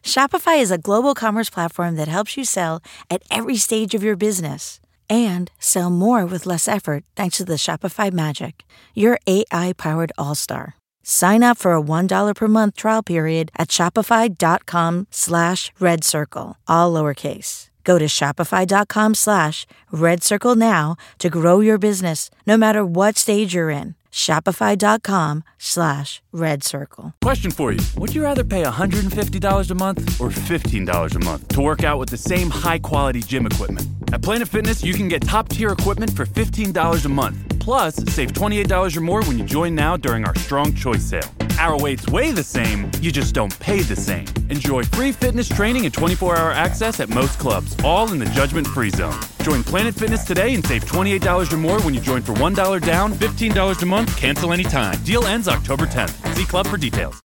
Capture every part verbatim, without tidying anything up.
Shopify is a global commerce platform that helps you sell at every stage of your business and sell more with less effort thanks to the Shopify Magic, your A I-powered all-star. Sign up for a one dollar per month trial period at shopify.com slash red circle, all lowercase. Go to shopify.com slash red circle now to grow your business no matter what stage you're in. Shopify.com slash red circle. Question for you. Would you rather pay one hundred fifty dollars a month or fifteen dollars a month to work out with the same high-quality gym equipment? At Planet Fitness, you can get top-tier equipment for fifteen dollars a month. Plus, save twenty-eight dollars or more when you join now during our Strong Choice sale. Our weights weigh the same, you just don't pay the same. Enjoy free fitness training and twenty-four hour access at most clubs, all in the judgment-free zone. Join Planet Fitness today and save twenty-eight dollars or more when you join for one dollar down, fifteen dollars a month, cancel anytime. Deal ends October tenth. See club for details.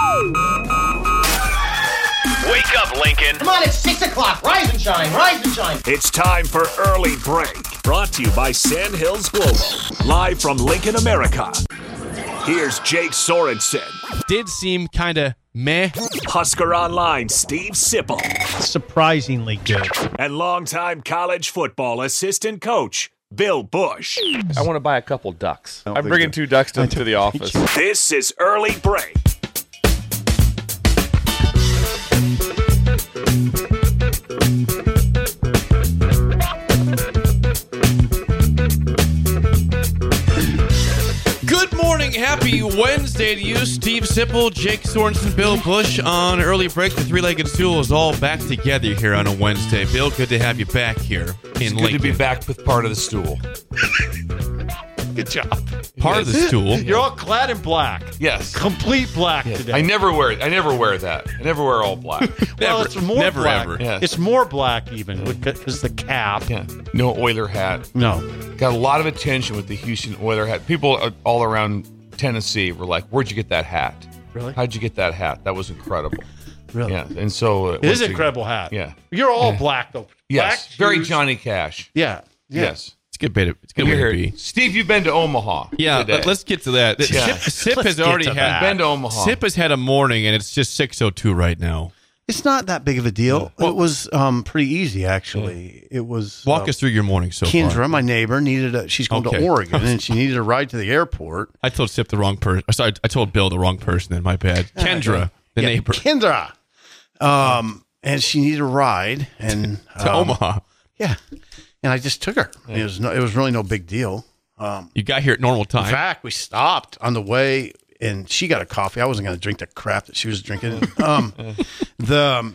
Wake up, Lincoln. Come on, it's six o'clock. Rise and shine, rise and shine. It's time for Early Break. Brought to you by Sandhills Global. Live from Lincoln, America. Here's Jake Sorensen. Did seem kind of meh. Husker Online, Steve Sipple. Surprisingly good. And longtime college football assistant coach, Bill Bush. I want to buy a couple ducks. I'm bringing two ducks to, to the office. This is Early Break. Good morning. Happy Wednesday to you, Steve Sipple, Jake Sorensen, Bill Bush on Early Break. The three-legged stool is all back together here on a Wednesday. Bill, good to have you back here in It's Lincoln. good to be back with part of the stool. Good job. Part of the stool. You're all clad in black. Yes. Complete black Yes. today. I never wear it. I never wear that. I never wear all black. well, Never. it's more Never, black. ever. Yes. It's more black even because the cap. Yeah. No Oiler hat. No. Got a lot of attention with the Houston Oiler hat. People uh, all around Tennessee were like, "Where'd you get that hat? Really? How'd you get that hat? That was incredible." Really? Yeah. And so uh, It is once an you- incredible hat. Yeah. You're all Yeah. black though. Yes. Black Very shoes. Johnny Cash. Yeah. yeah. Yes. It's a good bit of, it's a good You're way to here. be. Steve, you've been to Omaha. Yeah, today. let, let's get to that. Yeah. Sip, Sip Let's has get already to had that. been to Omaha. Sip has had a morning, and it's just six oh two right now. It's not that big of a deal. Well- it was um, pretty easy, actually. It was Walk uh, us through your morning so Kendra, far. my neighbor, needed a. She's going Okay. to Oregon, and she needed a ride to the airport. I told Sip the wrong person. Sorry, I told Bill the wrong person. Then my bad. Kendra, the Yeah, neighbor, Kendra, um, and she needed a ride, and to um, Omaha. Yeah, and I just took her. It was no, it was really no big deal. Um, You got here at normal in time. fact, we stopped on the way, and she got a coffee. I wasn't going to drink the crap that she was drinking. Um, the um,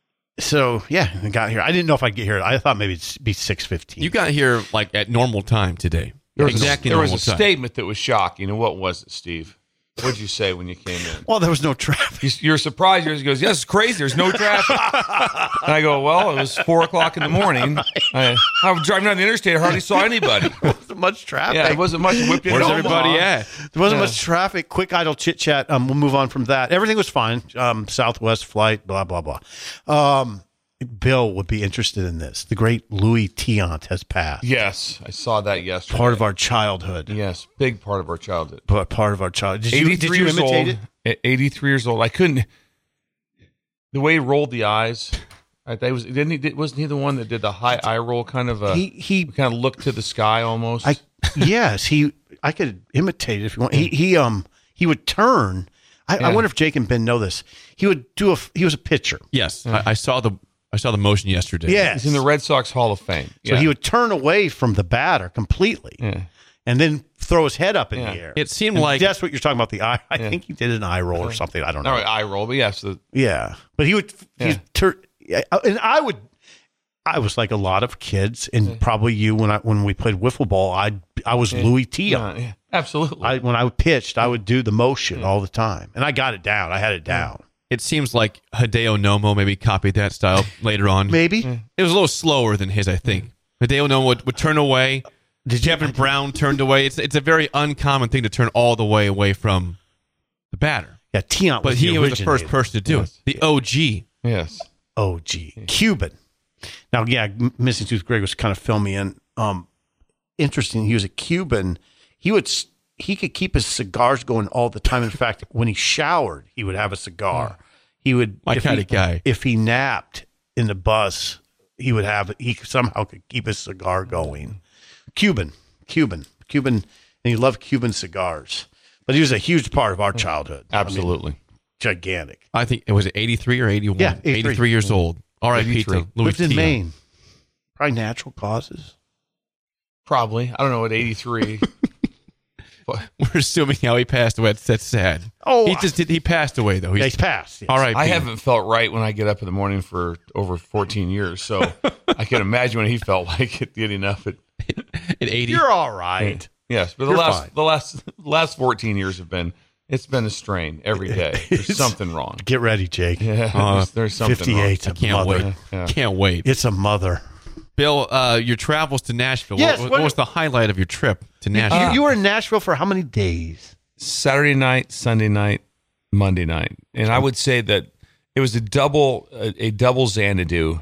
so yeah, I got here. I didn't know if I'd get here. I thought maybe it'd be six fifteen. You got here like at normal time today. There was exactly a, there was normal a time. statement that was shocking. And what was it, Steve? What did you say when you came in? Well, there was no traffic. You- You're surprised. He goes, "Yes, it's crazy. There's no traffic." And I go, "Well, it was four o'clock in the morning. I, I was driving down the interstate. I hardly saw anybody. There wasn't much traffic. Yeah, it wasn't much. Whipped into Where's Omaha. everybody at? There wasn't Yeah. much traffic. Quick idle chit chat. Um, we'll move on from that. Everything was fine. Um, Southwest flight. Blah blah blah. Um, Bill would be interested in this. The great Louis Tiant has passed. Yes, I saw that yesterday. Part of our childhood. yes, big part of our childhood. But part of our childhood. Did you, did eighty-three you years imitate old. it? At eighty-three years old. I couldn't. The way he rolled the eyes. I think was didn't he? Did, wasn't he the one that did the high eye roll? Kind of a. He he. kind of looked to the sky almost. I yes he. I could imitate it if you want. He he um he would turn. I, Yeah. I wonder if Jake and Ben know this. He would do a. He was a pitcher. Yes, I, I saw the I saw the motion yesterday. Yes. He's in the Red Sox Hall of Fame. So Yeah. he would turn away from the batter completely, Yeah. and then throw his head up in Yeah. the air. It seemed And like that's what you're talking about. The eye. I Yeah. think he did an eye roll or something. I don't know. Not eye roll, but yes. The, Yeah, but he would. Yeah. He'd tur- yeah, and I would. I was like a lot of kids, and probably you when I when we played wiffle ball. I I was Louis Tiant. yeah, yeah, absolutely. I when I pitched, I would do the motion all the time, and I got it down. I had it down. it seems like Hideo Nomo maybe copied that style later on. Maybe. It was a little slower than his, I think. Hideo Nomo would, would turn away. Did you- Kevin Brown turned away. It's it's a very uncommon thing to turn all the way away from the batter. Yeah, Tiant, But was he the was the first originator. person to do Yes. it. The O G. yes. O G Cuban. Now, yeah, M- Missing Tooth Greg was kind of filming in. Um, interesting. He was a Cuban. He would s- he could keep his cigars going all the time. In fact, when he showered, he would have a cigar. he would My if kind he- of guy. If he napped in the bus, he would have he somehow could keep his cigar going. Cuban, Cuban, Cuban, and he loved Cuban cigars. But he was a huge part of our childhood. Absolutely. I mean, gigantic. I think it was eighty-three or eighty-one. Yeah, eighty-three. eighty-three years old. All right, eighty-three. Pete. Louis Lived in Tia. Maine. Probably natural causes. Probably. I don't know, at eighty-three. But We're assuming how he passed away. That's, that's sad. Oh, he just did. He passed away though. Yeah, He's, he's passed. yes. all right. I Pete. haven't felt right when I get up in the morning for over fourteen years. So I can imagine when he felt like it getting up at at eighty. You're all right. yes. But the You're last fine. the last last fourteen years have been it's been a strain every day. There's It's- something wrong. Get ready, Jake. Yeah, Uh, there's, there's something fifty-eight. I can't mother. wait. Yeah. Can't wait. It's a mother. Bill, uh, your travels to Nashville. Yes, what, what- what was the highlight of your trip to You, Nashville? you were in Nashville for how many days? wrong. Saturday night, Sunday night, Monday night, and I would say that it was a double a, a double Xanadu.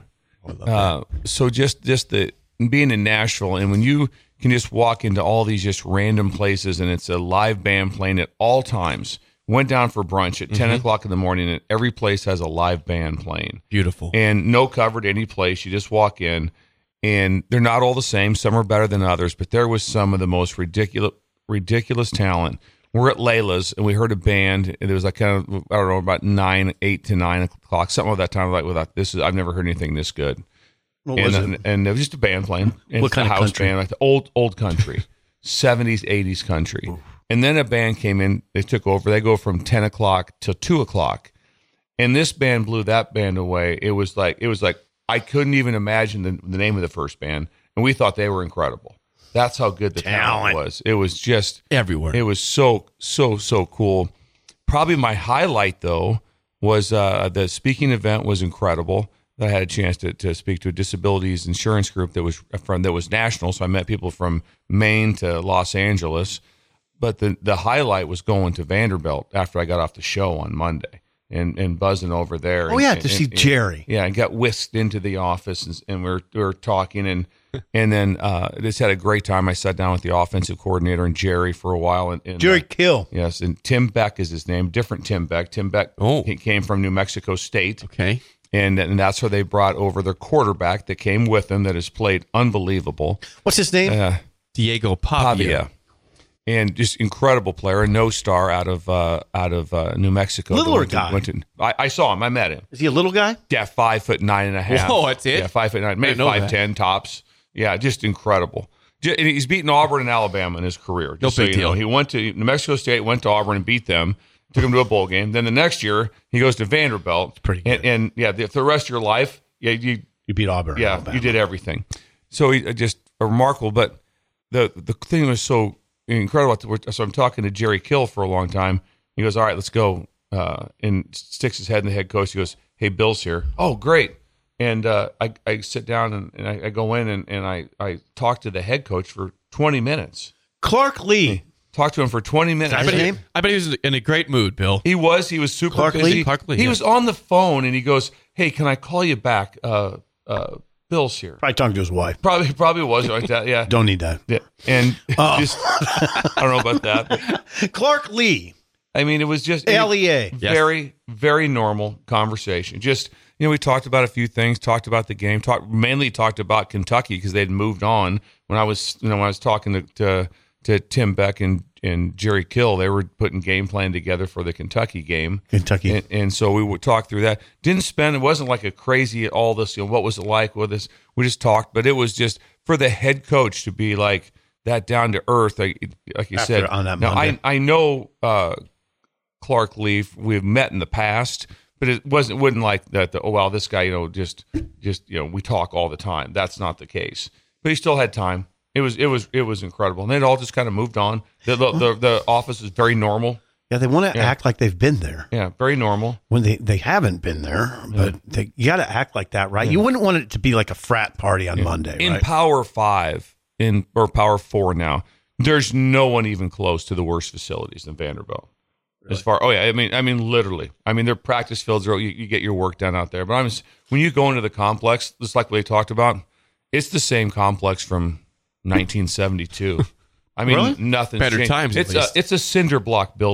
Uh, so just just the being in Nashville, and when you can just walk into all these just random places, and it's a live band playing at all times. Went down for brunch at ten o'clock in the morning, and every place has a live band playing. Beautiful. And no covered any place. You just walk in, and they're not all the same. Some are better than others, but there was some of the most ridiculous ridiculous talent. We're at Layla's, and we heard a band. And it was like kind of I don't know about nine, eight to nine o'clock, something of that time. Like without this is I've never heard anything this good. What and, was and, it? and it was just a band playing. And What it's kind a of house country? band, like the old old country, seventies, eighties country. Ooh. And then a band came in. They took over. They go from ten o'clock till two o'clock, and this band blew that band away. It was like it was like I couldn't even imagine the, the name of the first band, and we thought they were incredible. That's how good the talent, Talent. was. It was just Everywhere. It was so so so cool. Probably my highlight though was uh, the speaking event was incredible. I had a chance to, to speak to a disabilities insurance group that was from that was national. So I met people from Maine to Los Angeles. But the, the highlight was going to Vanderbilt after I got off the show on Monday and, and buzzing over there. Oh, and, yeah, and- to see and- Jerry. Yeah, and got whisked into the office and, and we, were, we were talking and and then uh, just had a great time. I sat down with the offensive coordinator and Jerry for a while. And, and Jerry uh, Kill. yes, and Tim Beck is his name. Different Tim Beck. Tim Beck Oh. he came from New Mexico State. okay. And, and that's where they brought over their quarterback that came with them that has played unbelievable. What's his name? Uh, Diego Pavia. Pavia. And just incredible player, a no star out of uh, out of uh, New Mexico. Littler Went to- guy. went to- I, I saw him. I met him. Is he a little guy? Yeah, five foot nine and a half. Whoa, that's it? Yeah, five foot nine, maybe didn't know five that. ten tops. Yeah, just incredible. Ju- And he's beaten Auburn and Alabama in his career. Just No so big you know. deal. He went to New Mexico State, went to Auburn and beat them. Took him to a bowl game. Then the next year he goes to Vanderbilt. pretty And, good. and yeah, the, for the rest of your life, yeah, you You beat Auburn. yeah, Alabama. you did everything. So he uh, just remarkable. But the the thing was so incredible. So I'm talking to Jerry Kill for a long time. He goes, "All right, let's go." Uh, and sticks his head in the head coach. He goes, "Hey, Bill's here." Oh, great. And uh, I I sit down and, and I, I go in and, and I I talk to the head coach for twenty minutes. Clark Lee. Talk to him for twenty minutes. I bet, His he, name? I bet he was in a great mood, Bill. He was. He was super Clark busy. Lee? Clark Lee, he yeah. was on the phone and he goes, "Hey, can I call you back? Uh, uh, Bill's here." Probably talking to his wife. Probably probably was like that. Yeah. Don't need that. Yeah. And Oh. just I don't know about that. Clark Lee. I mean, it was just L E A. very very normal conversation. Just you know, we talked about a few things, talked about the game, talked mainly talked about Kentucky because they'd moved on. When I was you know when I was talking to to, to Tim Beck and and Jerry Kill, they were putting game plan together for the Kentucky game. Kentucky. And, and so we would talk through that. Didn't spend, it wasn't like a crazy, all this, you know, what was it like with this? We just talked, but it was just for the head coach to be like that down to earth, like, like you After- said. on that now, I, Monday. I know uh, Clark Leaf, we've met in the past, but it wasn't, wouldn't like that, the, oh, well, this guy, you know, just, just, you know, we talk all the time. That's not the case. But he still had time. It was, it was, it was incredible. And it all just kind of moved on. The, the, the, the office is very normal. Yeah, they want to Yeah. act like they've been there Yeah, very normal. when they, they haven't been there. But they, you got to act like that, right? You wouldn't want it to be like a frat party on Monday, In right? Power Five, in or Power Four now, there's no one even close to the worst facilities than Vanderbilt. As far, oh yeah, I mean, I mean, literally, I mean, their practice fields are you, you get your work done out there. But I'm just, when you go into the complex, just like we talked about, it's the same complex from nineteen seventy-two. I mean, Really? nothing Better times, at It's a least. it's a cinder block building.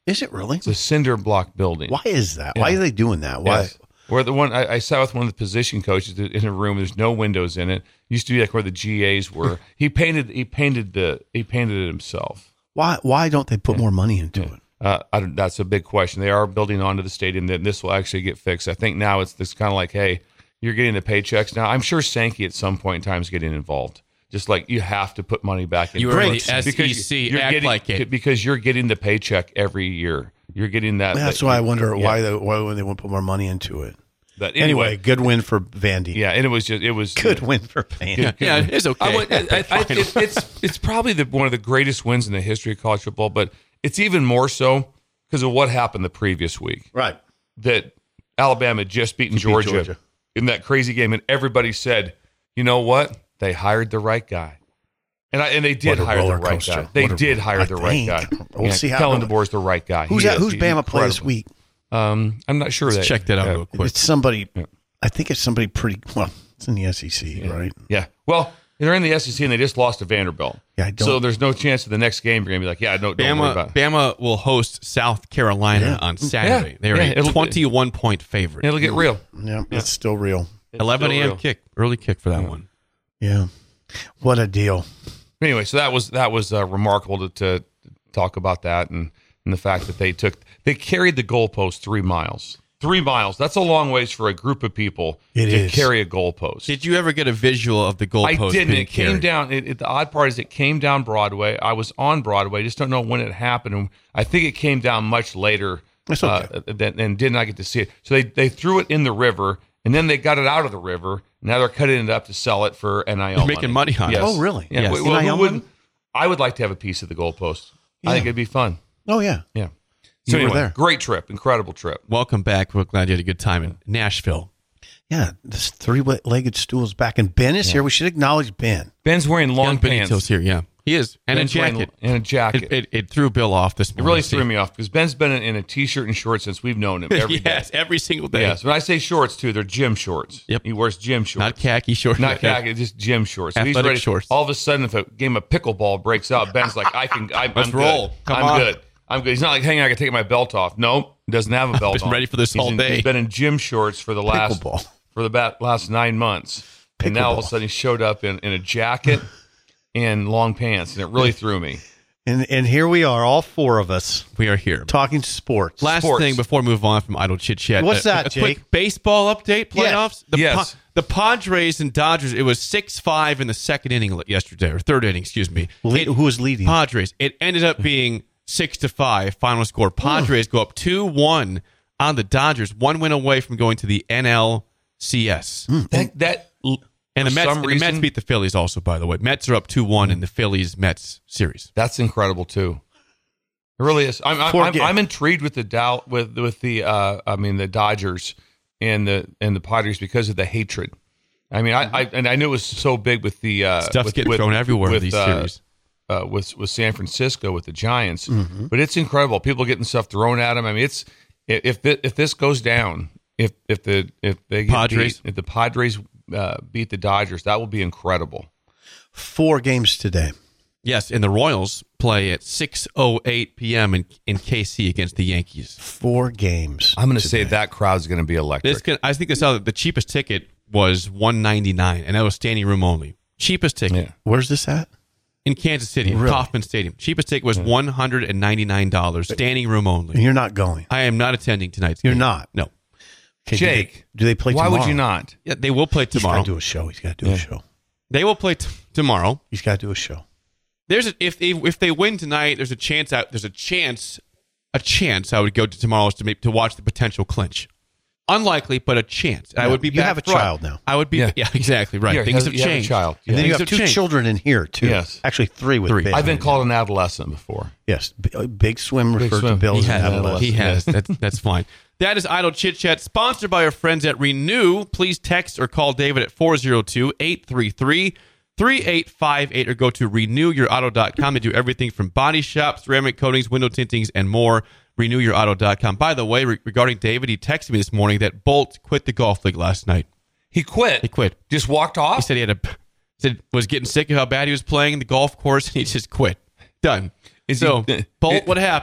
Is it really? It's a cinder block building. Why is that? Why Yeah. are they doing that? Why? Yes. Where the one I, I sat with one of the position coaches in a room. There's no windows in it. Used to be like where the G As were. he painted. He painted the. He painted it himself. Why? Why don't they put more money into Yeah. it? Uh, I don't, that's a big question. They are building onto the stadium. That this will actually get fixed. I think now it's this kind of like, hey, you're getting the paychecks now. I'm sure Sankey at some point in time is getting involved. Just like you have to put money back in. You are the Because S E C, you're act getting, like it. because you're getting the paycheck every year. You're getting that. That's that, why I wonder yeah. why they why would they won't put more money into it. But Anyway, anyway, good win for Vandy. yeah, and it was just it was Good win for Vandy. Yeah, it's okay. I would, I, I, I, it, it's it's probably the, one of the greatest wins in the history of college football, but it's even more so because of what happened the previous week. Right. That Alabama had just beaten Beat Georgia, Georgia. in that crazy game, and everybody said, "You know what? They hired the right guy." And I, and they did What a hire the roller right coaster. guy. They What a- did hire I the right think. guy. We'll Yeah, see how- Kellen DeBoer's the right guy. Who's He that? is. Who's He's Bama play this incredible. week? Um, I'm not sure. Let's that, check that out yeah. real quick. It's somebody. I think it's somebody pretty. Well, it's in the S E C, right? Yeah. Well, they're in the S E C and they just lost to Vanderbilt. Yeah, I don't- So there's no chance of the next game you're going to be like, yeah, no, don't worry Bama, about it. Bama will host South Carolina Yeah. on Saturday. Yeah. They're Yeah, a it'll- twenty-one point favorite. It'll get real. Yeah, it's still real. eleven still a.m. real. kick, early kick for that one. Yeah. What a deal. Anyway, so that was that was uh, remarkable to, to talk about that and, and the fact that they took they carried the goalpost three miles. Three miles. That's a long ways for a group of people It to is. carry a goalpost. Did you ever get a visual of the goalpost I didn't. being It came carried? down. It, it, the odd part is it came down Broadway. I was on Broadway. Just don't know when it happened. And I think it came down much later. That's okay. uh, than, and did not get to see it. So they, they threw it in the river, and then they got it out of the river. Now they're cutting it up to sell it for N I L They're making money on it. Yes. Oh, really? Yeah. Yes. Well, well, N I L who wouldn't? money? I would like to have a piece of the goalpost. Yeah. I think it'd be fun. Oh, yeah. Yeah. You So were anyway, there. great trip, incredible trip. Welcome back. We're glad you had a good time in Nashville. Yeah. This three-legged stool's back. And Ben is here. We should acknowledge Ben. Ben's wearing long Young pants Benito's here, yeah. He is. And Ben's a wearing- jacket. and a jacket. It, it, it threw Bill off this It morning. really See? threw me off because Ben's been in, in a t-shirt and shorts since we've known him every day. yes, every single day. Yes, when I say shorts too, they're gym shorts. Yep. He wears gym shorts. Not khaki shorts. Not khaki, just gym shorts. So he's Athletic ready. shorts. All of a sudden, if a game of pickleball breaks out, Ben's like, I can, I, Let's I'm roll. Good. Come I'm on. good. I'm good. He's not like, hang on, I can take my belt off. No, he doesn't have a belt been on. ready for this He's all in- day. He's been in gym shorts for the last Pickleball. for the ba- last nine months, and now all of a Pickleball. sudden he showed up in, in a jacket and long pants, and it really threw me. And and here we are, all four of us, We are here. talking sports. Last Sports. thing before we move on from idle chit chat. What's a, that, a Jake? quick baseball update. Playoffs. The, Yes. the Padres and Dodgers. It was six five in the second inning yesterday, or third inning. Excuse me. Le- It- who was leading? Padres. It ended up being six to five. Final score. Padres go up two one on the Dodgers. One win away from going to the N L C S. That that And the for Mets. some And the Mets reason- beat the Phillies also. By the way, Mets are up two one in the Phillies Mets series. That's incredible too. It really is. I'm I'm, Poor I'm, game. I'm intrigued with the Dow with with the uh, I mean the Dodgers and the and the Padres because of the hatred. I mean, I, I and I knew it was so big with the uh, Stuff's with, getting with, thrown everywhere in with, these uh, series. Uh, with with San Francisco with the Giants, but it's incredible. People getting stuff thrown at them. I mean, it's if if, if this goes down, if if the if they get Padres. beat, if the Padres uh, beat the Dodgers, that will be incredible. Four games today. Yes, and the Royals play at six oh eight p.m. in, in K C against the Yankees. Four games. I'm going to say that crowd's going to be electric. This can, I think this out the cheapest ticket was one ninety-nine, and that was standing room only. Cheapest ticket Yeah. Where's this at? in Kansas City, Really? Kauffman Stadium. Cheapest ticket was one hundred ninety-nine dollars, standing room And only. you're not going. I am not attending tonight's You're game. not? No. Okay, Jake, do they, do they play Why tomorrow? would you not? Yeah, they will play He's got tomorrow. to do a show. He's got to do a show. They will play t- tomorrow. He's got to do a show. There's a, if they if they win tonight, there's a chance out. There's a chance, a chance I would go to tomorrow's to make, to watch the potential clinch. Unlikely, but a chance. I Yeah, would be. you back have a front. child now. I would be. Yeah, Yeah. exactly right. Yeah, Things you have have a changed. child. And then Things you have have two changed. children in here, too. Yes. Actually, three with Three. Ben. I've been called an adolescent before. Yes. B- Big Swim referred Swim. to Bill He as an has. adolescent. He has. That's that's fine. That is Idle Chit Chat, sponsored by our friends at Renew. Please text or call David at four oh two, eight three three, three eight five eight or go to renew your auto dot com. They do everything from body shops, ceramic coatings, window tintings, and more. renew your auto dot com. By the way, re- regarding David, he texted me this morning that Bolt quit the golf league last night. He quit. He quit. Just walked off. He said he had a said was getting sick of how bad he was playing the golf course, and he just quit. Done. Is so, he- Bolt, it- what happened?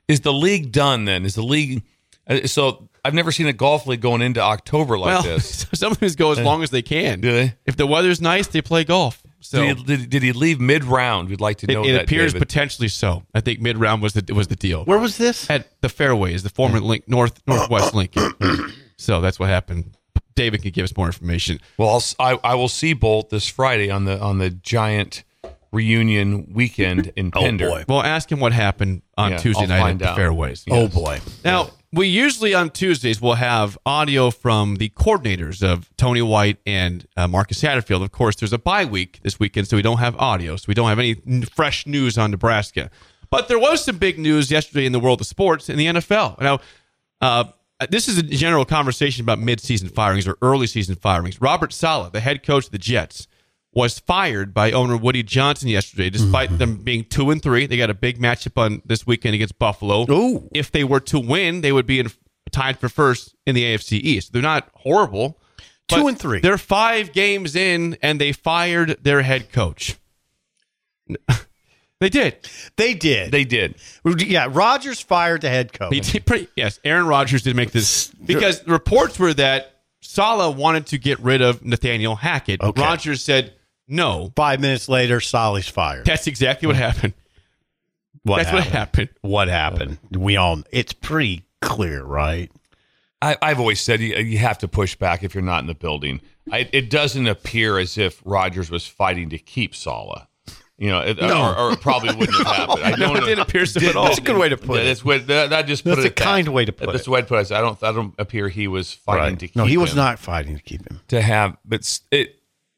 is the league done then? Is the league uh, so? I've never seen a golf league going into October like well, this. Some teams go as long as they can. Do they? If the weather's nice, they play golf. So did, he, did, did he leave mid round? We'd like to know it, it that. appears David. potentially so. I think mid round was the was the deal. Where was this? At the fairways, the former link North Northwest Lincoln. So that's what happened. David can give us more information. Well, I'll, s- I, I will see Bolt this Friday on the on the giant reunion weekend in Pender. boy. Well, ask him what happened on Yeah, Tuesday I'll night at find the out. fairways. Oh boy. Now, we usually on Tuesdays will have audio from the coordinators of Tony White and uh, Marcus Satterfield. Of course, there's a bye week this weekend, so we don't have audio, so we don't have any n- fresh news on Nebraska. But there was some big news yesterday in the world of sports in the N F L. Now, uh, this is a general conversation about mid-season firings or early season firings. Robert Saleh, the head coach of the Jets, was fired by owner Woody Johnson yesterday, despite mm-hmm. them being two and three. They got a big matchup on this weekend against Buffalo. Ooh. If they were to win, they would be in, tied for first in the A F C East. They're not horrible. Two and three. They're five games in, and they fired their head coach. They did. They did. They did. Yeah, Rodgers fired the head coach. He did pretty, yes, Aaron Rodgers did make this because the reports were that Saleh wanted to get rid of Nathaniel Hackett. Okay. Rodgers said no. Five minutes later, Saleh's fired. That's exactly what happened. What That's happened? what happened. What happened? We all. It's pretty clear, right? I, I've always said you, you have to push back if you're not in the building. I, it doesn't appear as if Rodgers was fighting to keep Saleh. You know, it, No. or, or it probably wouldn't have happened. I don't No, it know. didn't appear so at all. That's a good way to put Yeah, it. That's what that, that just put That's it a at that. kind way to put That's it. the way to put it. I don't. I don't appear he was fighting Right. to keep. No, he was him. not fighting to keep him. to have, but s- it,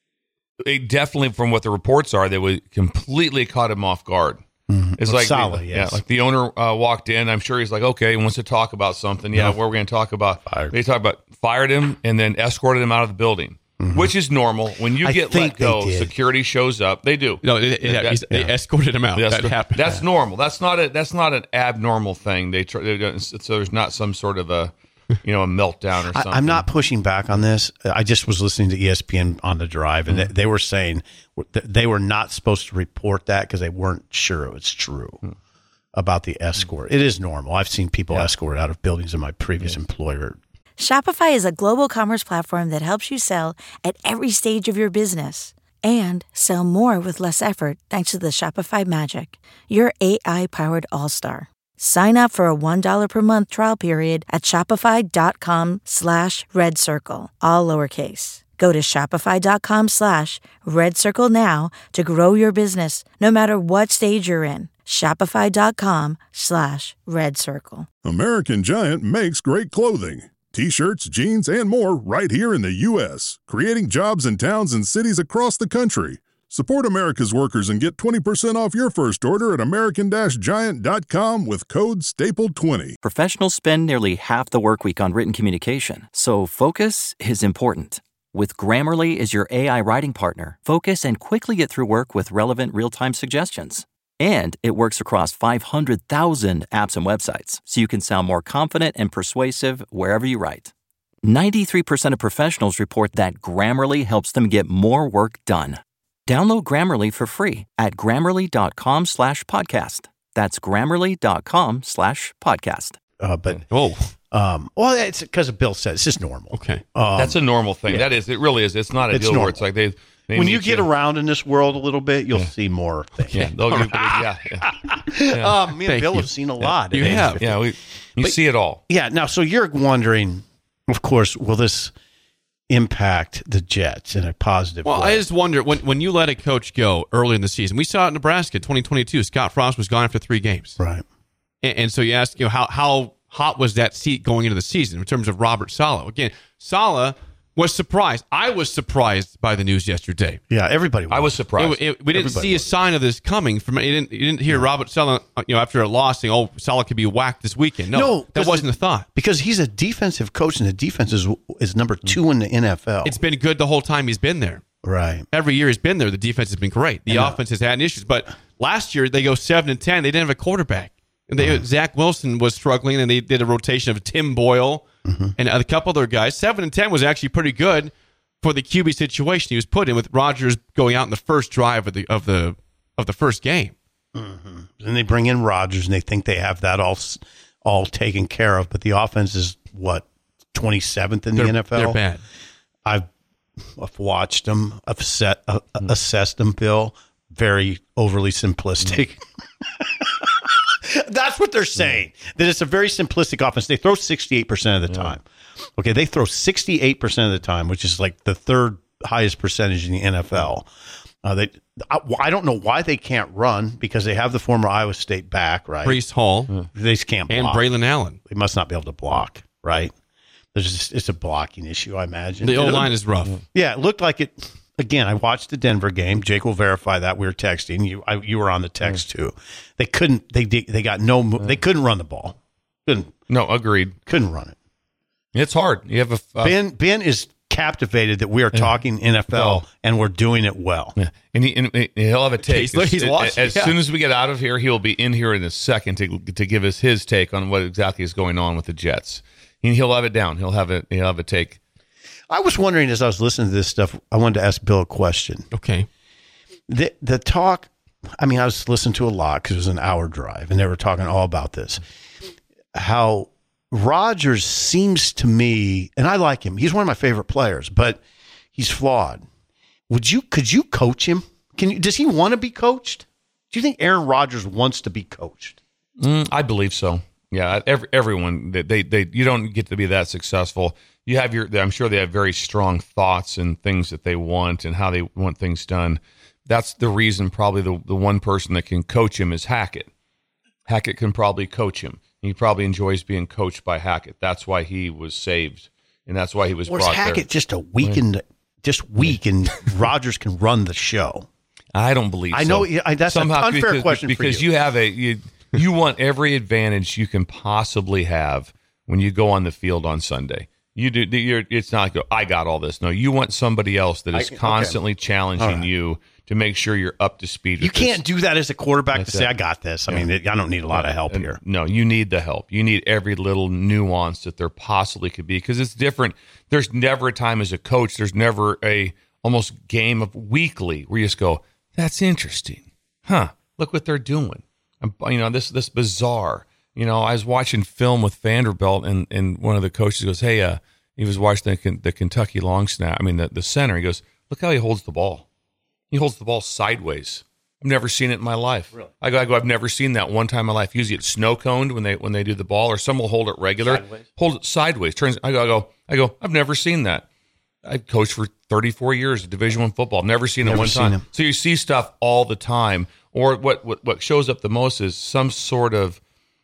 it definitely, from what the reports are, they would completely caught him off guard. It's Well, like Saleh, the, yes. yeah, like the owner uh, walked in. I'm sure he's like, okay, he wants to talk about something. Yeah, No. what we're going to talk about. Fired. They talk about fired him and then escorted him out of the building, which is normal. When you I get think let they go, did. security shows up. They do. No, it, it, That- he's- they yeah. escorted him out. That's, that happened. that's normal. That's not a that's not an abnormal thing. They try, they don't- so there's not some sort of a you know a meltdown or I, something. I'm not pushing back on this. I just was listening to E S P N on the drive, and they, they were saying that they were not supposed to report that because they weren't sure it was true about the escort. It is normal. I've seen people escort out of buildings in my previous employer. Shopify is a global commerce platform that helps you sell at every stage of your business and sell more with less effort thanks to the Shopify Magic, your A I-powered all-star. Sign up for a one dollar per month trial period at shopify.com slash red circle, all lowercase. Go to shopify.com slash red circle now to grow your business no matter what stage you're in. Shopify.com slash red circle. American Giant makes great clothing. T-shirts, jeans, and more right here in the U S, creating jobs in towns and cities across the country. Support America's workers and get twenty percent off your first order at american giant dot com with code staple twenty. Professionals spend nearly half the work week on written communication, so focus is important. With Grammarly as your A I writing partner, focus and quickly get through work with relevant real-time suggestions. And it works across five hundred thousand apps and websites, so you can sound more confident and persuasive wherever you write. ninety-three percent of professionals report that Grammarly helps them get more work done. Download Grammarly for free at grammarly.com slash podcast. That's grammarly.com slash podcast. Uh, but Oh, um, well, it's because Bill said it's just normal. okay. Um, That's a normal thing. That is. It really is. It's not a It's deal where normal. it's like they. they when you meet get around in this world a little bit, you'll see more things. Yeah. they'll give- yeah. Yeah. Um, me and Thank Bill you. have seen a lot. You at age have. fifty. Yeah. We, you But- see it all. Yeah. Now, so you're wondering, of course, will this impact the Jets in a positive Well, way? I just wonder when when you let a coach go early in the season. We saw it in Nebraska, twenty twenty-two. Scott Frost was gone after three games, right. and, and so you ask, you know, how how hot was that seat going into the season in terms of Robert Saleh? Again, Saleh was surprised. I was surprised by the news yesterday. Yeah. Everybody. I was It, surprised. it, we didn't Everybody see a was. sign of this coming. From you didn't you didn't hear Robert Saleh, you know, after a loss saying, "Oh, Saleh could be whacked this weekend." No, No, that 'cause wasn't the- the thought. because he's a defensive coach, and the defense is is number two in the N F L. It's been good the whole time he's been there. right. Every year he's been there, the defense has been great. The And, uh, offense has had issues, but last year they go seven and ten. They didn't have a quarterback. They, Zach Wilson was struggling, and they did a rotation of Tim Boyle and a couple other guys. Seven and ten was actually pretty good for the Q B situation he was put in, with Rodgers going out in the first drive of the of the of the first game. Mm-hmm. And they bring in Rodgers, and they think they have that all all taken care of. But the offense is, what, twenty-seventh in the they're, N F L? They're bad. I've, I've watched them. I've set, uh, mm. assessed them, Bill. Very overly simplistic. Mm. That's what they're saying, mm. that it's a very simplistic offense. They throw sixty-eight percent of the time. Mm. Okay, they throw sixty-eight percent of the time, which is like the third highest percentage in the N F L. Uh, they, I, I don't know why they can't run, because they have the former Iowa State back, right? Breece Hall. Yeah. They just can't block. And Braylon Allen. They must not be able to block, right? There's just, it's a blocking issue, I imagine. The O-line is rough. Yeah, it looked like it. Again, I watched the Denver game. Jake will verify that. We were texting. You I, you were on the text, too. They couldn't, they they got no, they couldn't run the ball. Couldn't. No, agreed. Couldn't run it. It's hard. You have a uh, Ben. Ben is captivated that we are talking N F L well, and we're doing it well. Yeah. And, he, and he'll have a take. He's, he's as as yeah. soon as we get out of here, he'll be in here in a second to to give us his take on what exactly is going on with the Jets. And he'll have it down. He'll have it. He'll have a take. I was wondering, as I was listening to this stuff, I wanted to ask Bill a question. Okay. The the talk. I mean, I was listening to a lot because it was an hour drive, and they were talking all about this. How Rodgers seems to me, and I like him. He's one of my favorite players, but he's flawed. Would you? Could you coach him? Can you? Does he want to be coached? Do you think Aaron Rodgers wants to be coached? Mm, I believe so. Yeah, every, everyone they, they they you don't get to be that successful. You have your. I'm sure they have very strong thoughts and things that they want and how they want things done. That's the reason. Probably the the one person that can coach him is Hackett. Hackett can probably coach him. He probably enjoys being coached by Hackett. That's why he was saved, and that's why he was or brought is Hackett there. just a weakened, just weak, and Rodgers can run the show? I don't believe. I know so. I, that's Somehow, an unfair because, question because for you. you have a you, you want every advantage you can possibly have when you go on the field on Sunday. You do. You're, it's not go. I got all this. No, you want somebody else that is I, constantly okay. challenging right. you to make sure you're up to speed. You with can't this. do that as a quarterback That's to say, it. I got this. I yeah. mean, it, I don't need a lot of help and, here. No, you need the help. You need every little nuance that there possibly could be, because it's different. There's never a time as a coach, there's never a almost game of weekly where you just go, that's interesting. Huh, look what they're doing. And, you know, this this bizarre. You know, I was watching film with Vanderbilt, and, and one of the coaches goes, hey, uh, he was watching the, the Kentucky long snap. I mean, the, the center. He goes, look how he holds the ball. He holds the ball sideways. I've never seen it in my life. Really? I go, I go, I've never seen that one time in my life. Usually it's snow coned when they when they do the ball, or some will hold it regular. Sideways. Hold it sideways. Turns. I go, I go, I go. I've never seen that. I've coached for thirty-four years at Division One football. I've never seen never it one time. Him. So you see stuff all the time. Or what, what what shows up the most is some sort of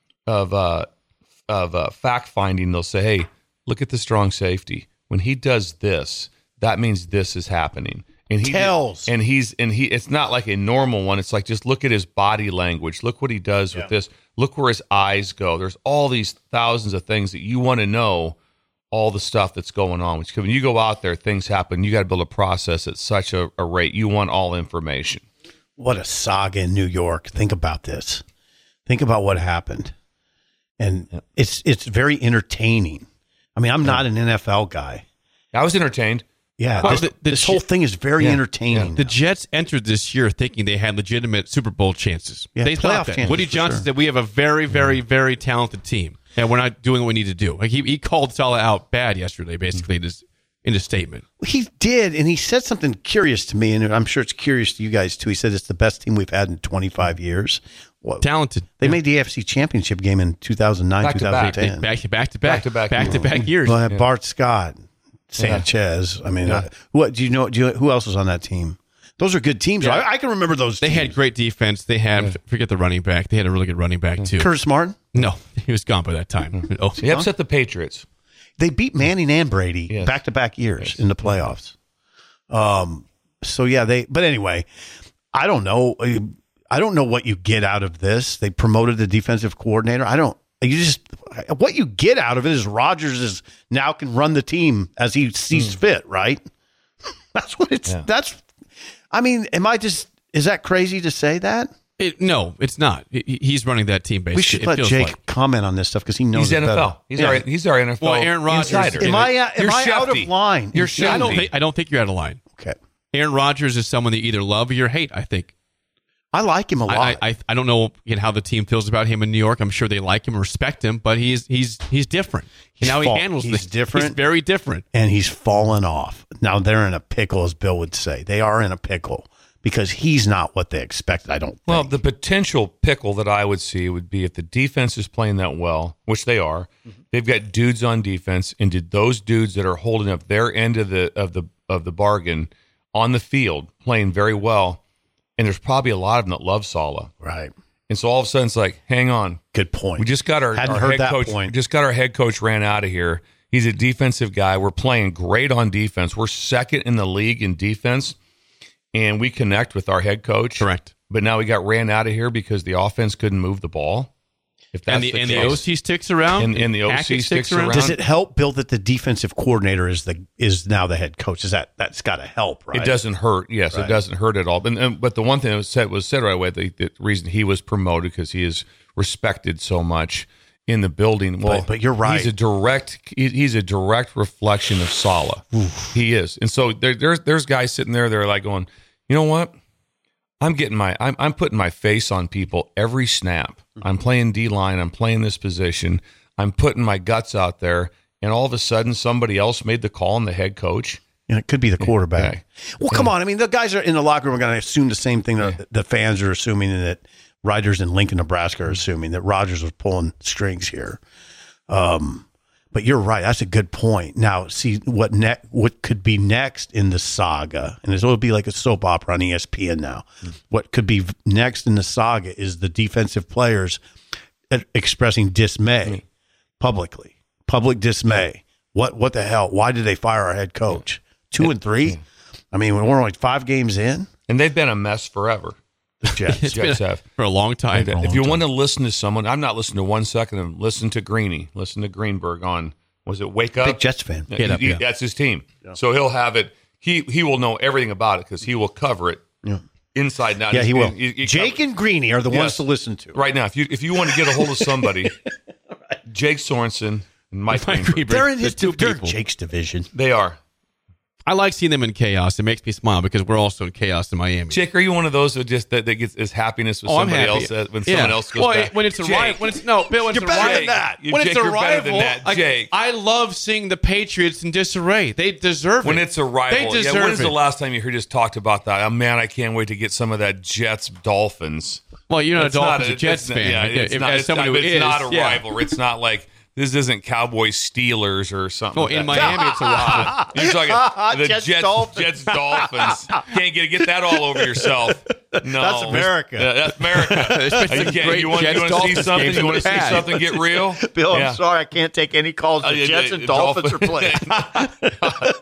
of uh, of uh, fact finding. They'll say, hey, look at the strong safety. When he does this, that means this is happening. And he tells, and he's and he. It's not like a normal one. It's like, just look at his body language. Look what he does yeah. with this. Look where his eyes go. There's all these thousands of things that you want to know. All the stuff that's going on. Which when you go out there, things happen. You got to build a process at such a, a rate. You want all information. What a saga in New York. Think about this. Think about what happened, and yeah. it's it's very entertaining. I mean, I'm not an N F L guy. I was entertained. Yeah, well, this, the, the this whole thing is very yeah, entertaining. Yeah. The Jets entered this year thinking they had legitimate Super Bowl chances. Yeah, they thought that. Woody Johnson sure. said, we have a very, very, very talented team, and we're not doing what we need to do. Like he, he called Saleh out bad yesterday, basically, in his, in his statement. He did, and he said something curious to me, and I'm sure it's curious to you guys, too. He said it's the best team we've had in twenty-five years. What, talented. They yeah. made the A F C Championship game in two thousand nine, back two thousand ten. Back to back. Back to back. Back to back. Back to back years. Well, yeah. Bart Scott. Sanchez. I mean, Yeah. uh, what do you know? Do you, who else was on that team? Those are good teams. Yeah. I, I can remember those. They teams. had great defense. They had yeah. forget the running back. They had a really good running back too. Curtis Martin? No, he was gone by that time. Oh, he upset the Patriots. They beat Manning and Brady yes. back to back years yes. in the playoffs. Um. So yeah, they. But anyway, I don't know. I don't know what you get out of this. They promoted the defensive coordinator. I don't. You just what you get out of it is Rodgers is now can run the team as he sees mm. fit, right? That's what it's. Yeah. That's. I mean, am I just? Is that crazy to say that? It, no, it's not. He, he's running that team. Basically, we should it let Jake like. comment on this stuff because he knows he's it N F L. better. He's yeah. our he's our N F L. Well, Aaron Rodgers. Insider. Am I? Uh, am You're I out of shifty. line? You're I don't shifty. think. I don't think you're out of line. Okay. Aaron Rodgers is someone that you either love or you hate. I think. I like him a lot. I, I, I don't know you know, how the team feels about him in New York. I'm sure they like him and respect him, but he's he's he's different. He's and how fall- he handles he's things. different. He's very different. And he's fallen off. Now they're in a pickle, as Bill would say. They are in a pickle because he's not what they expected, I don't think. Well, the potential pickle that I would see would be if the defense is playing that well, which they are. Mm-hmm. They've got dudes on defense, and did those dudes that are holding up their end of the of the of the bargain on the field playing very well. And there's probably a lot of them that love Saleh. Right. And so all of a sudden it's like, hang on. Good point. We just got our, Hadn't our heard head that coach. point. We just got our head coach ran out of here. He's a defensive guy. We're playing great on defense. We're second in the league in defense. And we connect with our head coach. Correct. But now we got ran out of here because the offense couldn't move the ball. If that's and the, the and case, the O C sticks around. And, and the O C Hackett sticks around. Does it help, Bill, that the defensive coordinator is the is now the head coach? Is that that's got to help, right? It doesn't hurt. Yes, Right. it doesn't hurt at all. But, and, but the one thing that was said was said right away. The, the reason he was promoted because he is respected so much in the building. Well, But- but you're right. He's a direct. he- He's a direct reflection of Saleh. He is, and so there, there's there's guys sitting there. They're like going, you know what? I'm getting my. I'm I'm putting my face on people every snap. I'm playing D line. I'm playing this position. I'm putting my guts out there. And all of a sudden, somebody else made the call, and the head coach. Yeah, it could be the quarterback. Yeah. Well, come on. I mean, the guys are in the locker room are going to assume the same thing that the fans are assuming, and that writers in Lincoln, Nebraska are assuming that Rodgers was pulling strings here. Um, but you're right. That's a good point. Now, see what ne- what could be next in the saga, and it'll be like a soap opera on E S P N now. Mm. What could be next in the saga is the defensive players expressing dismay mm. publicly, public dismay. Mm. What what the hell? Why did they fire our head coach? Two and three. I mean, we're only five games in, and they've been a mess forever. The Jets, it's Jets been have for a long time. if a long you time. want to listen to someone, I'm not listening to one second of them. Listen to Greeny. Listen to Greenberg on. Was it Wake Up? Big Jets fan. Yeah, Get he- Up, he- yeah. That's his team. So he'll have it. He he will know everything about it because he will cover it Yeah. inside and out. Yeah, he will. He- he Jake cover- and Greeny are the ones Yes. to listen to. right now. If you if you want to get a hold of somebody, Jake Sorensen and Mike Mike Greenberg, Greenberg. They're in his There's two they're people. Jake's division. they are. I like seeing them in chaos. It makes me smile because we're also in chaos in Miami. Jake, are you one of those that just that, that gets his happiness with Oh, I'm somebody happy. else that, when Yeah. someone else goes well, back? when it's a Jake, rival, when it's no, Bill, when You're it's a better rival, than that. You- when Jake, it's a you're better than rival, that, like, Jake. I love seeing the Patriots in disarray. They deserve when it. it's a rival, They yeah. deserve When's it. the last time you heard us talked about that? Oh man, I can't wait to get some of that Jets Dolphins. Well, you're not It's a Dolphins a- or Jets it's not- fan. Yeah, Like, it's if- not, as it's, someone not, who it's is, not a yeah. rivalry. It's not like this isn't Cowboys Steelers or something. Well, like in that. Miami, it's a rival. You're talking the Jets, Jets, Dolphins. Jets Dolphins. Can't get get that all over yourself. No, That's America. Yeah, that's America. There's been some You can't- great you want, you Jets want to see Dolphins something? games You in want to the see past. something get real? Bill, Yeah. I'm sorry, I can't take any calls. The Uh, yeah, Jets the- and the Dolphins are Dolphins- playing.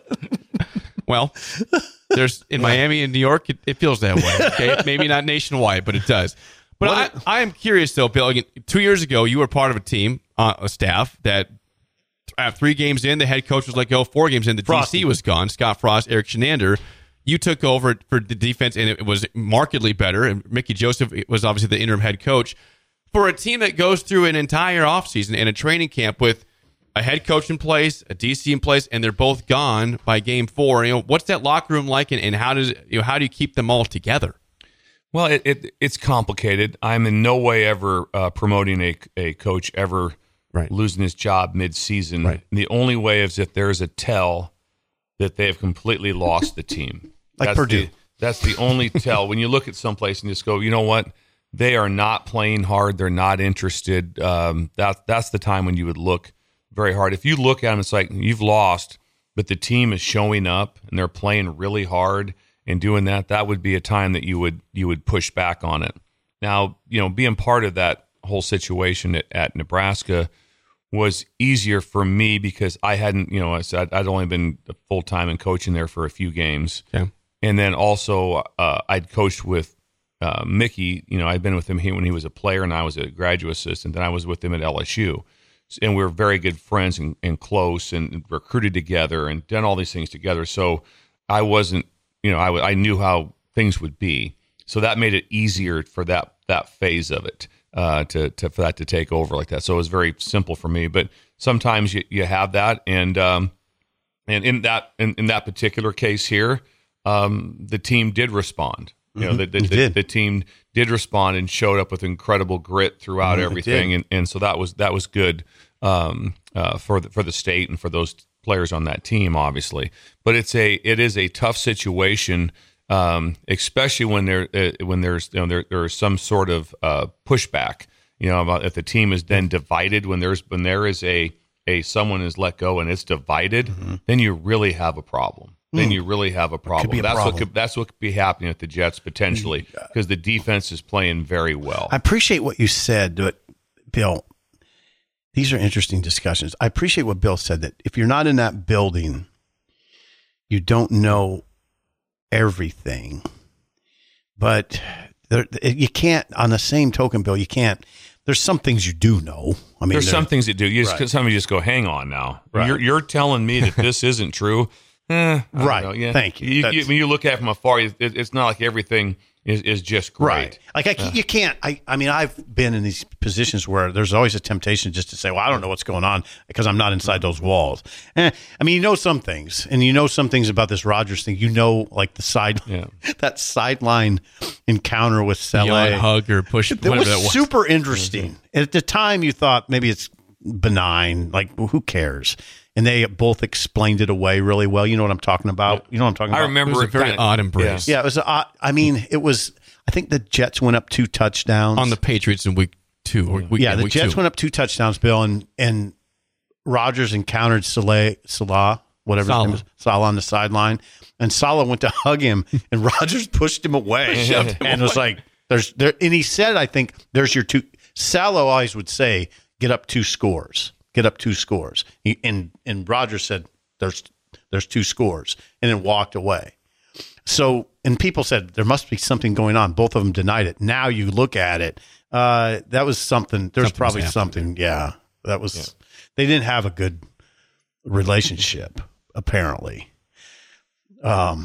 Well, there's in Miami and New York, it, it feels that way. Okay, maybe not nationwide, but it does. But I, I am curious though, Bill. Again, two years ago, you were part of a team, uh, a staff that uh, three games in, the head coach was let go. Four games in, the Frosty. D C was gone. Scott Frost, Eric Shenander. You took over for the defense, and it was markedly better. And Mickey Joseph was obviously the interim head coach for a team that goes through an entire offseason and a training camp with a head coach in place, a D C in place, and they're both gone by game four. You know, what's that locker room like, and, and how does you know how do you keep them all together? Well, it, it it's complicated. I'm in no way ever uh, promoting a a coach ever Right. losing his job mid-season. Right. The only way is if there's a tell that they have completely lost the team. Like that's Purdue. The, that's the only tell. When you look at someplace and just go, you know what? They are not playing hard. They're not interested. Um, that that's the time when you would look very hard. If you look at them, it's like you've lost, but the team is showing up and they're playing really hard and doing that. That would be a time that you would you would push back on it. Now, you know, being part of that whole situation at, at Nebraska was easier for me because I hadn't, you know, I said I'd only been full time and coaching there for a few games, Yeah. and then also uh, I'd coached with uh, Mickey. You know, I'd been with him when he was a player and I was a graduate assistant. Then I was with him at L S U, and we were very good friends and, and close and recruited together and done all these things together. So I wasn't, you know, I, w- I knew how things would be. So that made it easier for that that phase of it. Uh, to, to for that to take over like that, so it was very simple for me. But sometimes you, you have that, and um, and in that in, in that particular case here, um, the team did respond. You know, the, the, He the, did. the team did respond and showed up with incredible grit throughout Mhm, it everything, did. and, and so that was that was good um, uh, for the, for the state and for those players on that team, obviously. But it's a it is a tough situation, um, especially when there uh, when there's you know there there is some sort of uh, pushback. You know, about if the team is then divided, when there's when there is a a someone is let go and it's divided, Mm-hmm. then you really have a problem. Then Mm. you really have a problem. be a that's problem. what could, that's what could be happening at the Jets potentially because the defense is playing very well. I appreciate what you said, but Bill, these are interesting discussions. I appreciate what Bill said, that if you're not in that building, you don't know everything. But there, you can't, on the same token, Bill, you can't. There's some things you do know. I mean, There's there- some things that do. You just, Right. some of you just go, hang on now. Right. You're you're telling me that this isn't true. Eh, I don't Right. know. Yeah. Thank you. you, That's- when you look at it from afar, it, it's not like everything is, is just great. Right. Like I, you can't. I, I mean, I've been in these positions where there's always a temptation just to say, "Well, I don't know what's going on because I'm not inside those walls." Eh, I mean, you know some things, and you know some things about this Rodgers thing. You know, like the side, Yeah. that sideline encounter with Saleh. Beyond hug or push, It whatever was, that was. super interesting. At the time, you thought maybe it's benign. Like, well, who cares? And they both explained it away really well. You know what I'm talking about? You know what I'm talking I about? remember It was a it very kinda- odd embrace. Yeah, it was. Uh, I mean, it was. I think the Jets went up two touchdowns On the Patriots in week two. Or week, yeah, the week Jets two. went up two touchdowns, Bill, and and Rodgers encountered Salah, Salah, whatever his Salah. name was, Salah on the sideline, and Salah went to hug him, and Rodgers pushed him away, Shoved him and was like, "There's there," and he said, "I think there's your two." Salah always would say, "Get up two scores, get up two scores," he, and and Rodgers said, "There's there's two scores," and then walked away. So, and people said there must be something going on. Both of them denied it. Now you look at it, uh, that was something. There's Something's probably happening. something. Yeah, that was. They didn't have a good relationship, apparently. Um,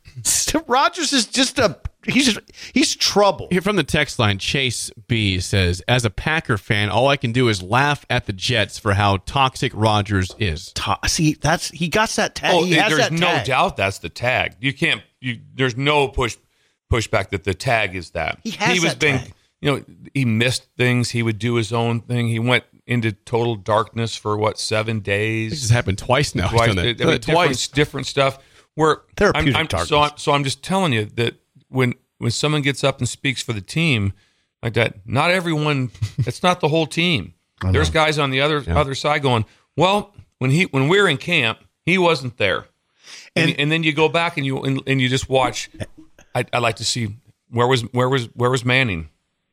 Rodgers is just a he's he's trouble. Here from the text line, Chase B says, as a Packer fan, all I can do is laugh at the Jets for how toxic Rodgers is. To- See, that's he got that tag. Oh, he has there's that no tag. doubt that's the tag. You can't. You there's no push pushback that the tag is that. He has was that being, tag. you know, he missed things. He would do his own thing. He went into total darkness for what seven days. This has happened twice now. He's Twice, done that. I mean, Done it different, twice. different stuff. Where Therapeutic I'm, I'm, darkness. so, I'm, so I'm just telling you that when when someone gets up and speaks for the team like that, not everyone. It's not the whole team. There's guys on the other other side going, well, when he when we're in camp, he wasn't there, and and, And- then you go back and you and, and you just watch. I I like to see where was where was where was Manning?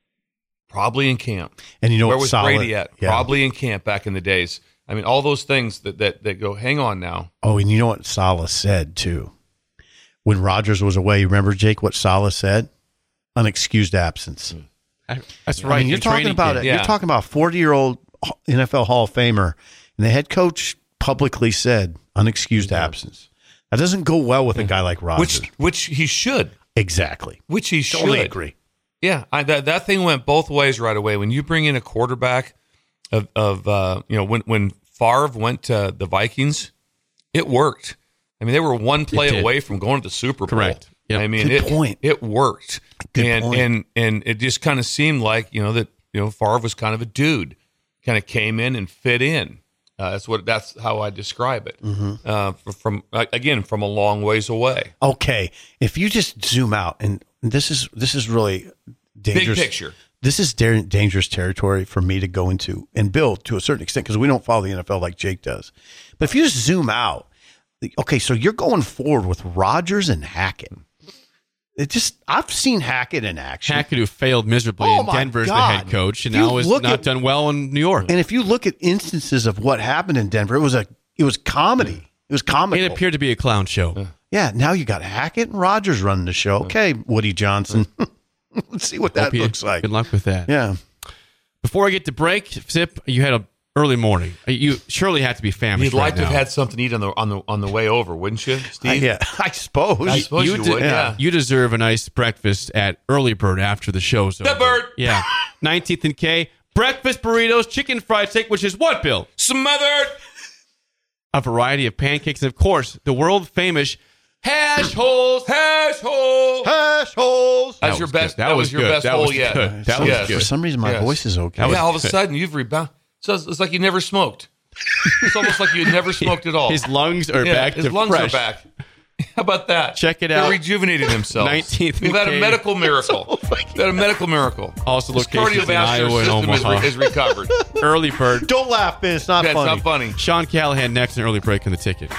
Probably in camp. And you know where what was Saleh- Brady at? yeah. Probably in camp back in the days. I mean, all those things that that that go. Hang on now. Oh, and you know what Salah said too? When Rodgers was away, you remember, Jake, what Salah said? Unexcused absence. That's I right. mean, you're in talking training about camp. it. Yeah. You're talking about a forty-year-old N F L Hall of Famer, and the head coach publicly said unexcused absence. That doesn't go well with a guy like Rodgers. Which which he should. exactly. Which he should. Totally agree. Yeah, I, that that thing went both ways right away. When you bring in a quarterback of of uh, you know when when Favre went to the Vikings, it worked. I mean, they were one play did. away from going to the Super Bowl. Correct. Yep. I mean, Good it point. it worked. Good and point. and and it just kind of seemed like you know that you know Favre was kind of a dude, kind of came in and fit in. Uh, that's what that's how I describe it. Mm-hmm. Uh, from, from again from a long ways away. Okay, if you just zoom out, and this is this is really dangerous. Big picture. This is da- dangerous territory for me to go into and build to a certain extent because we don't follow the N F L like Jake does. But if you just zoom out, okay, so you're going forward with Rodgers and Hackett. It just I've seen Hackett in action. Hackett, who failed miserably Oh, in my Denver as the God. head coach, and If you now is look not at- done well in New York. And if you look at instances of what happened in Denver, it was a it was comedy. It was comical. It appeared to be a clown show. Yeah, now you got Hackett and Rodgers running the show. Okay, Woody Johnson. Let's see what that Hope you- looks like. Good luck with that. Yeah. Before I get to break, Zip, you had a early morning. You surely had to be famished. You'd like right to have now. had something to eat on the on the on the way over, wouldn't you, I, Steve? yeah, I suppose. I suppose you, de- would. Yeah. You deserve a nice breakfast at Early Bird after the show's The over. Bird. Yeah. nineteenth and K. Breakfast burritos, chicken fried steak, which is what, Bill? Smothered. A variety of pancakes, and of course, the world famous Hash holes. Hash hole. Hash holes. That's That your was best. good. That, That was was your good. best That hole was yet. good. That was Yes. good. For some reason, my Yes. voice is okay. Yeah, was all of a good. sudden you've rebounded. So it's, it's like you never smoked. It's almost like you had never smoked at all. His lungs are Yeah, back his to lungs fresh. are back. How about that? Check it They're out. rejuvenating themselves. nineteenth We've had a K. medical miracle. We've had a medical miracle. Also His locations in cardiovascular Iowa and system is, Omaha. re- is recovered. Early bird. Don't laugh, Ben. It's not Yeah, it's funny. not funny. Sean Callahan next, an early break in the ticket.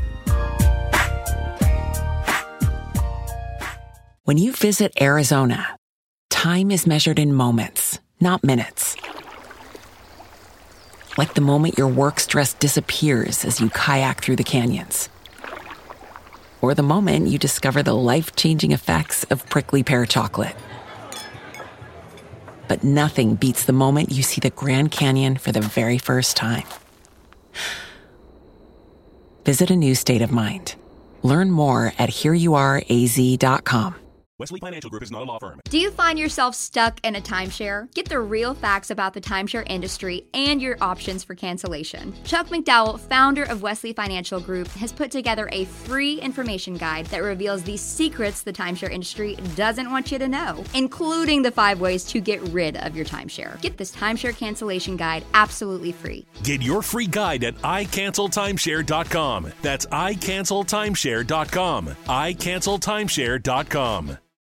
When you visit Arizona, time is measured in moments, not minutes. Like the moment your work stress disappears as you kayak through the canyons. Or the moment you discover the life-changing effects of prickly pear chocolate. But nothing beats the moment you see the Grand Canyon for the very first time. Visit a new state of mind. Learn more at here you are a z dot com. Wesley Financial Group is not a law firm. Do you find yourself stuck in a timeshare? Get the real facts about the timeshare industry and your options for cancellation. Chuck McDowell, founder of Wesley Financial Group, has put together a free information guide that reveals the secrets the timeshare industry doesn't want you to know, including the five ways to get rid of your timeshare. Get this timeshare cancellation guide absolutely free. Get your free guide at i cancel timeshare dot com. That's i cancel timeshare dot com. i cancel timeshare dot com.